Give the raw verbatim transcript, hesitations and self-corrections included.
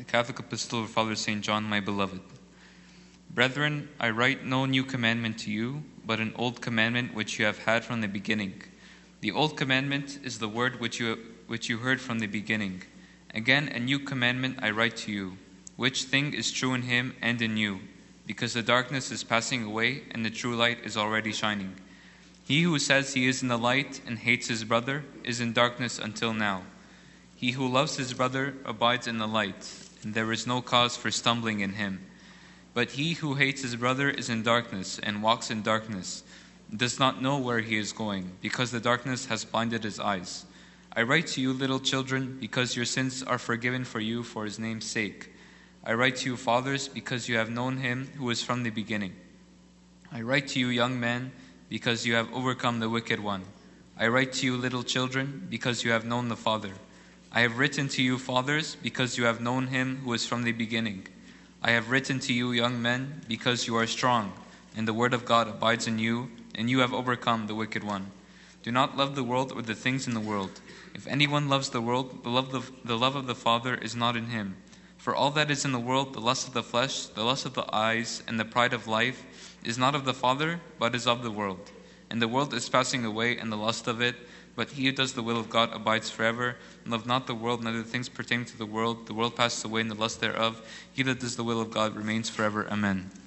The Catholic Epistle of Father Saint John, my beloved. Brethren, I write no new commandment to you, but an old commandment which you have had from the beginning. The old commandment is the word which you which you heard from the beginning. Again, a new commandment I write to you, which thing is true in him and in you, because the darkness is passing away and the true light is already shining. He who says he is in the light and hates his brother is in darkness until now. He who loves his brother abides in the light, and there is no cause for stumbling in him. But he who hates his brother is in darkness and walks in darkness, and does not know where he is going, because the darkness has blinded his eyes. I write to you, little children, because your sins are forgiven for you for his name's sake. I write to you, fathers, because you have known him who is from the beginning. I write to you, young men, because you have overcome the wicked one. I write to you, little children, because you have known the Father. I have written to you, fathers, because you have known him who is from the beginning. I have written to you, young men, because you are strong, and the word of God abides in you, and you have overcome the wicked one. Do not love the world or the things in the world. If anyone loves the world, the love of the love of the Father is not in him. For all that is in the world, the lust of the flesh, the lust of the eyes, and the pride of life, is not of the Father, but is of the world. And the world is passing away, and the lust of it, but he who does the will of God abides forever. Love not the world, neither the things pertaining to the world. The world passes away, and the lust thereof. He that does the will of God remains forever. Amen.